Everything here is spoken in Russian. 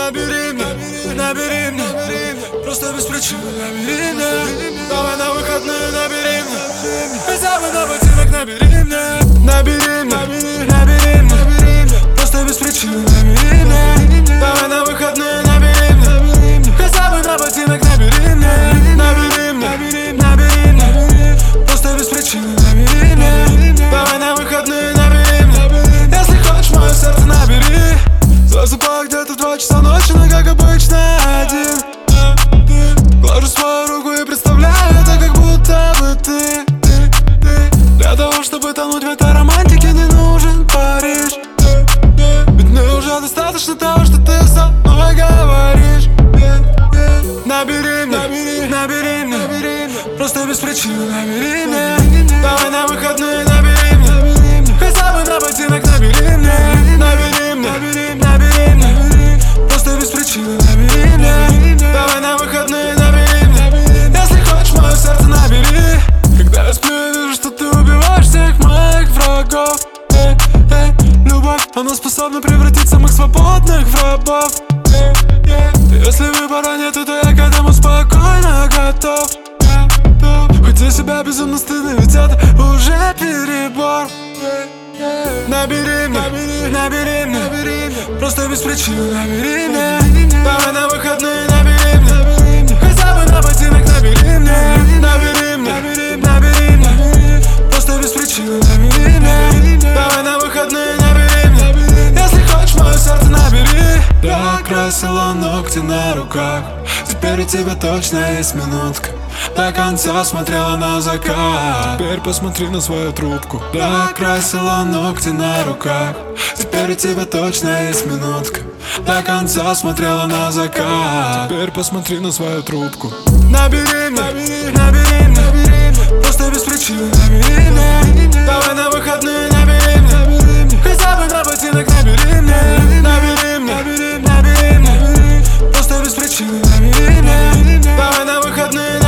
Набери мне, просто без причины набери мне. Давай на выходные набери мне, хотя бы на ботинок набери мне, просто без причины набери мне. Давай на выходные набери мне, хотя бы на ботинок набери мне, просто без причины набери мне. Давай на выходные набери мне, если хочешь мое сердце набери. Засыпаю где-то в 2 часа ночи, но как обычно один. Глажу свою руку и представляю это, как будто бы ты. Для того, чтобы тонуть в этой романтике, не нужен Париж. Ведь мне уже достаточно того, что ты со мной говоришь. Набери мне, просто без причины набери мне. Давай на выходные набери мне, хотя бы на ботинок набери мне, просто без причины набери мне. Давай на выходные набери мне, если хочешь мое сердце набери. Когда я сплю, я вижу, что ты убиваешь всех моих врагов. Любовь, она способна превратить самых свободных в рабов. Если выбора нету, то я к этому спокойно готов. Хоть за себя безумно стыдно, ведь это уже перебор. Набери мне, просто без причины набери мне. Давай на выходные набери мне, хотя бы на ботинок набери мне, просто без причины набери мне. Давай на выходные набери мне, если хочешь мое сердце набери. Докрасила ногти на руках, теперь у тебя точно есть минутка. До конца смотрела на закат, теперь посмотри на свою трубку. Докрасила ногти на руках, теперь у тебя точно есть минутка. До конца смотрела на закат, теперь посмотри на свою трубку. Набери мне, просто без причины набери мне. Давай на выходные набери мне, хотя бы на ботинок набери мне, просто без причины набери мне. Давай на выходные